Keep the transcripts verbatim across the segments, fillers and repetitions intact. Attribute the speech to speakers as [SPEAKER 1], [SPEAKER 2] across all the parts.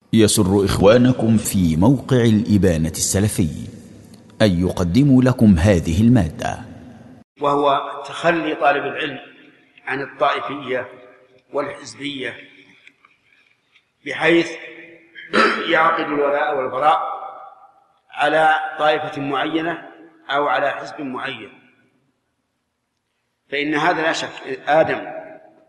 [SPEAKER 1] يسر إخوانكم في موقع الإبانة السلفي أن يقدموا لكم هذه المادة،
[SPEAKER 2] وهو تخلي طالب العلم عن الطائفية والحزبية، بحيث يعقد الولاء والبراء على طائفة معينة أو على حزب معين، فإن هذا لا شك آدم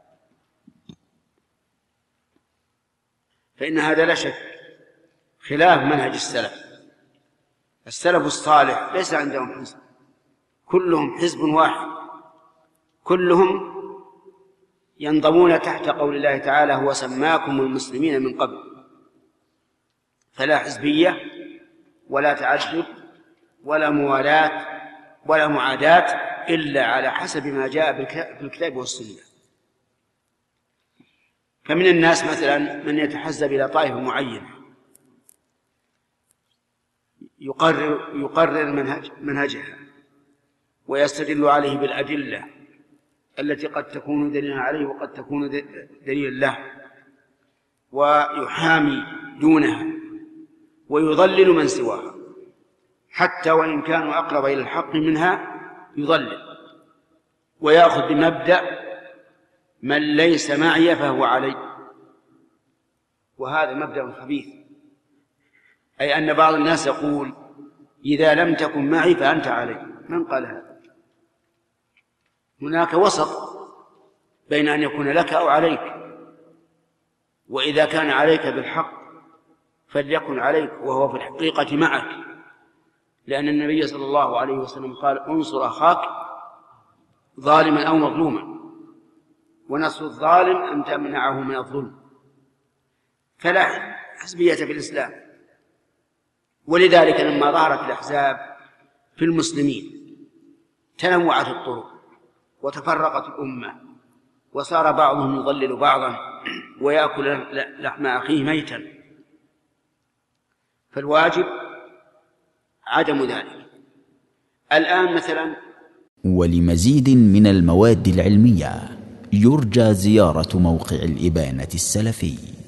[SPEAKER 2] فإن هذا لا شك خلاف منهج السلف. السلف الصالح ليس عندهم حزب، كلهم حزب واحد، كلهم ينضمون تحت قول الله تعالى: هو سماكم المسلمين من قبل. فلا حزبية ولا تعدد ولا موالاة ولا معاداة إلا على حسب ما جاء في الكتاب والسنة. فمن الناس مثلا من يتحزب إلى طائفة معينة، يقرر, يقرر منهج منهجها ويستدل عليه بالأدلة التي قد تكون دليلا عليه وقد تكون دليلا له، ويحامي دونها ويضلل من سواها، حتى وإن كانوا أقرب إلى الحق منها يضلل، ويأخذ بمبدأ من ليس معي فهو علي. وهذا مبدأ خبيث، أي أن بعض الناس يقول: إذا لم تكن معي فأنت علي. من قال هذا؟ هناك وسط بين أن يكون لك أو عليك، وإذا كان عليك بالحق فليكن عليك وهو في الحقيقة معك، لأن النبي صلى الله عليه وسلم قال: انصر أخاك ظالما أو مظلوما، ونصر الظالم أن تمنعه من الظلم. فلا حزبية في الإسلام. ولذلك لما ظهرت الأحزاب في المسلمين تنوعت الطرق وتفرقت الأمة، وصار بعضهم يضلل بعضا ويأكل لحم أخيه ميتا، فالواجب عدم ذلك. الآن مثلا،
[SPEAKER 1] ولمزيد من المواد العلمية يرجى زيارة موقع الإبانة السلفي.